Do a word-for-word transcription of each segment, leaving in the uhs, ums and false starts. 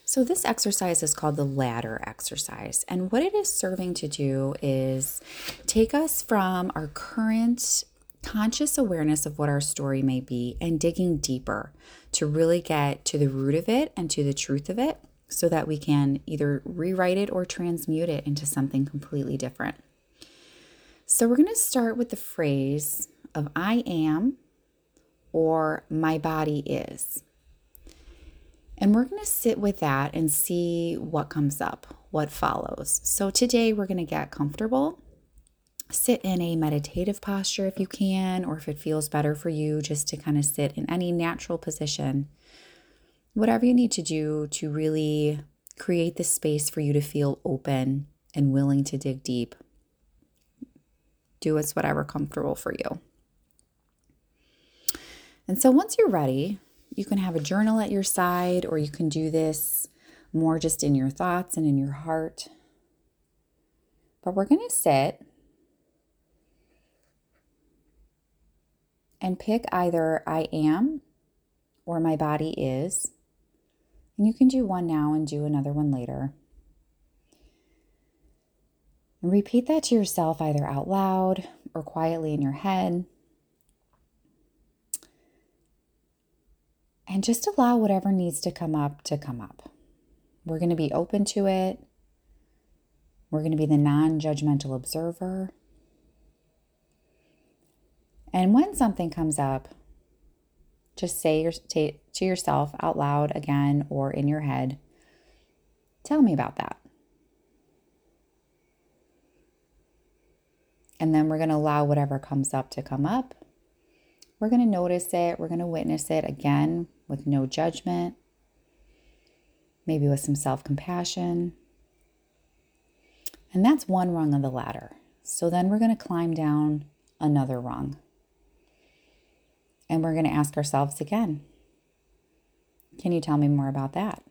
So, this exercise is called the ladder exercise. And what it is serving to do is take us from our current conscious awareness of what our story may be and digging deeper to really get to the root of it and to the truth of it so that we can either rewrite it or transmute it into something completely different. So, we're going to start with the phrase of I am or my body is. And we're going to sit with that and see what comes up, what follows. So today we're going to get comfortable. Sit in a meditative posture if you can, or if it feels better for you, just to kind of sit in any natural position. Whatever you need to do to really create the space for you to feel open and willing to dig deep. Do what's whatever comfortable for you. And so once you're ready, you can have a journal at your side, or you can do this more just in your thoughts and in your heart. But we're going to sit and pick either I am or my body is. And you can do one now and do another one later. And repeat that to yourself either out loud or quietly in your head. And just allow whatever needs to come up to come up. We're going to be open to it. We're going to be the non-judgmental observer. And when something comes up, just say your, to yourself out loud again or in your head, tell me about that. And then we're going to allow whatever comes up to come up. We're going to notice it. We're going to witness it again with no judgment, maybe with some self-compassion. And that's one rung of the ladder. So then we're going to climb down another rung. And we're going to ask ourselves again, can you tell me more about that?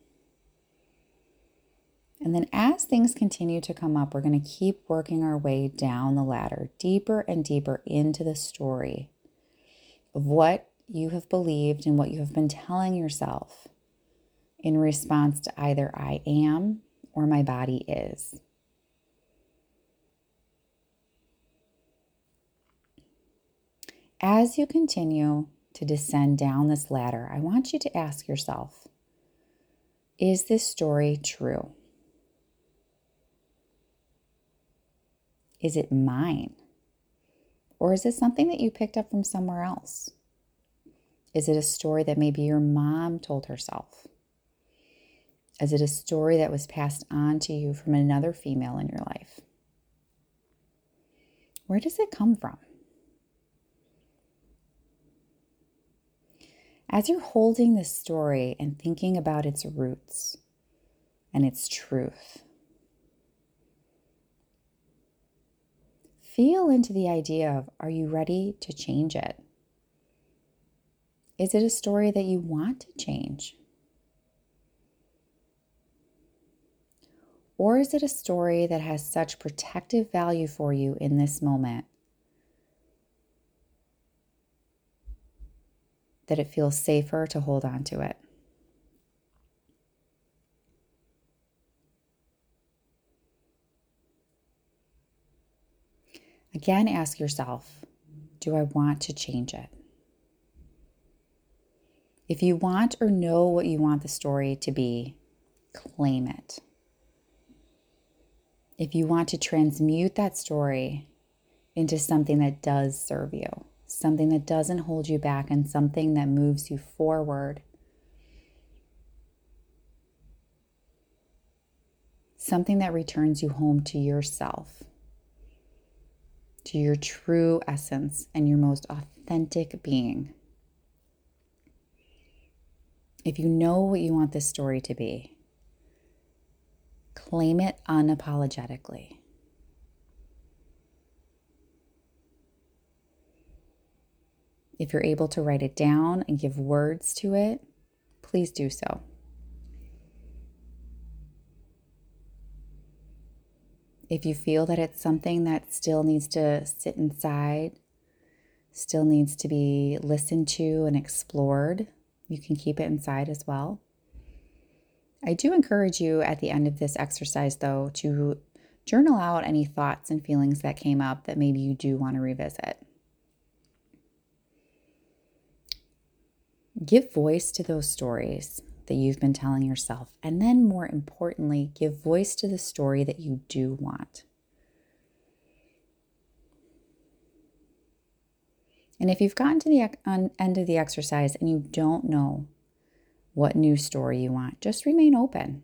And then as things continue to come up, we're going to keep working our way down the ladder, deeper and deeper into the story of what you have believed and what you have been telling yourself in response to either I am or my body is. As you continue to descend down this ladder, I want you to ask yourself, is this story true? Is it mine? Or is it something that you picked up from somewhere else? Is it a story that maybe your mom told herself? Is it a story that was passed on to you from another female in your life? Where does it come from? As you're holding this story and thinking about its roots and its truth, feel into the idea of, are you ready to change it? Is it a story that you want to change? Or is it a story that has such protective value for you in this moment that it feels safer to hold on to it? Again, ask yourself, do I want to change it? If you want or know what you want the story to be, claim it. If you want to transmute that story into something that does serve you, something that doesn't hold you back, and something that moves you forward, something that returns you home to yourself, to your true essence and your most authentic being. If you know what you want this story to be, claim it unapologetically. If you're able to write it down and give words to it, please do so. If you feel that it's something that still needs to sit inside, still needs to be listened to and explored, you can keep it inside as well. I do encourage you at the end of this exercise, though, to journal out any thoughts and feelings that came up that maybe you do want to revisit. Give voice to those stories that you've been telling yourself. And then more importantly, give voice to the story that you do want. And if you've gotten to the end of the exercise and you don't know what new story you want, just remain open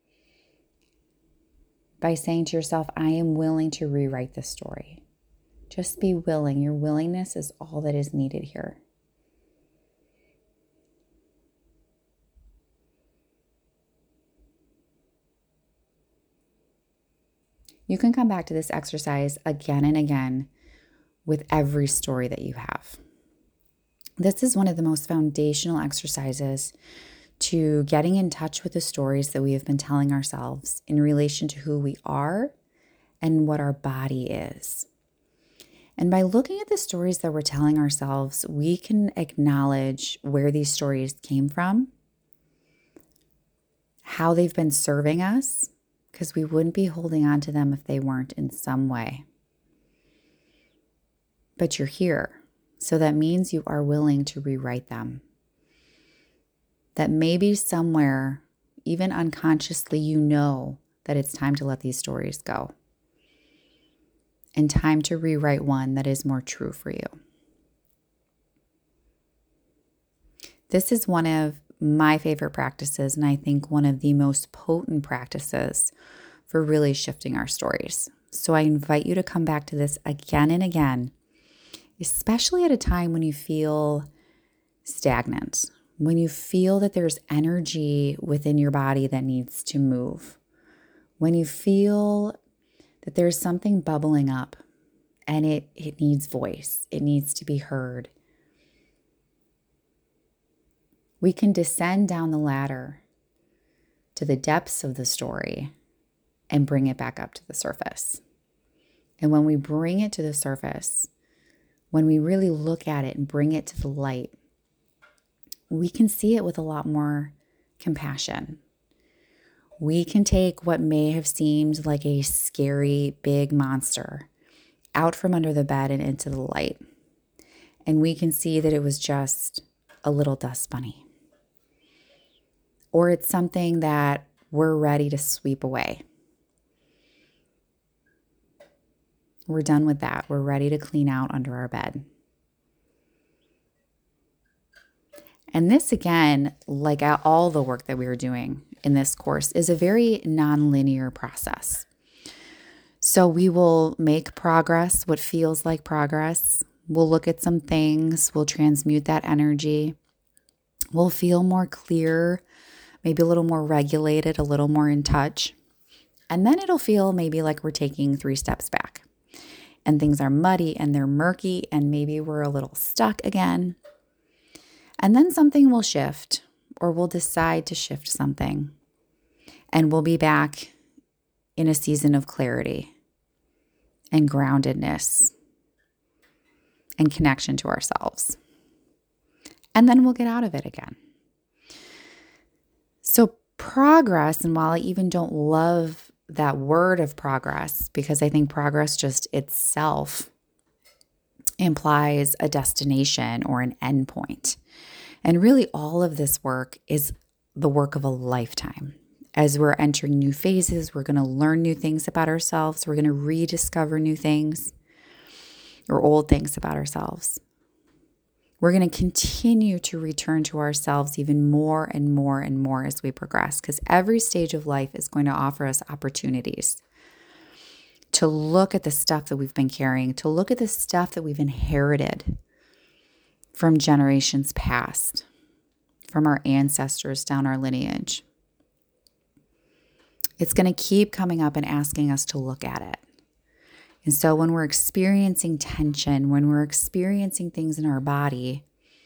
by saying to yourself, I am willing to rewrite this story. Just be willing. Your willingness is all that is needed here. You can come back to this exercise again and again with every story that you have. This is one of the most foundational exercises to getting in touch with the stories that we have been telling ourselves in relation to who we are and what our body is. And by looking at the stories that we're telling ourselves, we can acknowledge where these stories came from, how they've been serving us, because we wouldn't be holding on to them if they weren't in some way. But you're here, so that means you are willing to rewrite them. That maybe somewhere, even unconsciously, you know that it's time to let these stories go. And time to rewrite one that is more true for you. This is one of my favorite practices, and I think one of the most potent practices for really shifting our stories. So I invite you to come back to this again and again, especially at a time when you feel stagnant, when you feel that there's energy within your body that needs to move, when you feel that there's something bubbling up and it, it needs voice, it needs to be heard. We can descend down the ladder to the depths of the story and bring it back up to the surface. And when we bring it to the surface, when we really look at it and bring it to the light, we can see it with a lot more compassion. We can take what may have seemed like a scary big monster out from under the bed and into the light. And we can see that it was just a little dust bunny. Or it's something that we're ready to sweep away. We're done with that. We're ready to clean out under our bed. And this, again, like all the work that we are doing in this course, is a very nonlinear process. So we will make progress, what feels like progress. We'll look at some things. We'll transmute that energy. We'll feel more clear, maybe a little more regulated, a little more in touch. And then it'll feel maybe like we're taking three steps back. And things are muddy and they're murky and maybe we're a little stuck again. And then something will shift, or we'll decide to shift something. And we'll be back in a season of clarity and groundedness and connection to ourselves. And then we'll get out of it again. So progress, and while I even don't love that word of progress, because I think progress just itself implies a destination or an endpoint. And really all of this work is the work of a lifetime. As we're entering new phases, we're going to learn new things about ourselves. We're going to rediscover new things or old things about ourselves. We're going to continue to return to ourselves even more and more and more as we progress, because every stage of life is going to offer us opportunities to look at the stuff that we've been carrying, to look at the stuff that we've inherited from generations past, from our ancestors down our lineage. It's going to keep coming up and asking us to look at it. And so when we're experiencing tension, when we're experiencing things in our body,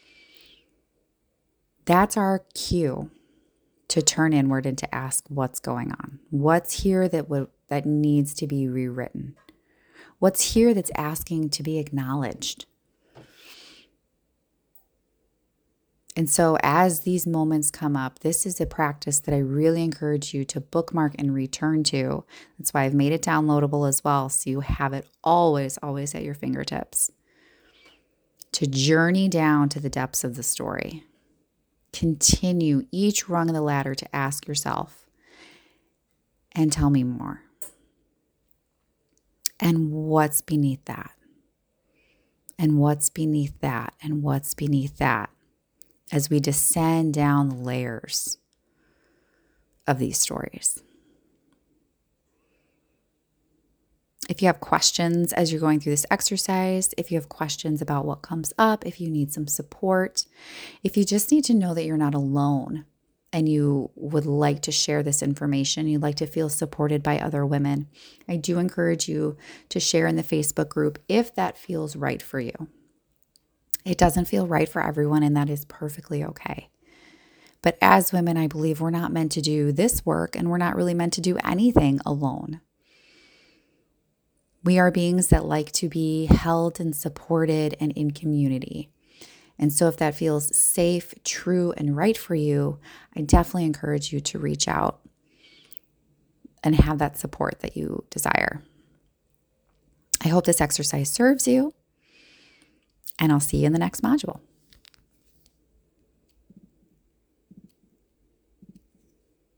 that's our cue to turn inward and to ask what's going on. What's here that would, that needs to be rewritten? What's here that's asking to be acknowledged? And so as these moments come up, this is a practice that I really encourage you to bookmark and return to. That's why I've made it downloadable as well, so you have it always, always at your fingertips. To journey down to the depths of the story. Continue each rung of the ladder to ask yourself, and tell me more. And what's beneath that? And what's beneath that? And what's beneath that? As we descend down the layers of these stories. If you have questions as you're going through this exercise, if you have questions about what comes up, if you need some support, if you just need to know that you're not alone and you would like to share this information, you'd like to feel supported by other women, I do encourage you to share in the Facebook group if that feels right for you. It doesn't feel right for everyone, and that is perfectly okay. But as women, I believe we're not meant to do this work, and we're not really meant to do anything alone. We are beings that like to be held and supported and in community. And so if that feels safe, true, and right for you, I definitely encourage you to reach out and have that support that you desire. I hope this exercise serves you. And I'll see you in the next module.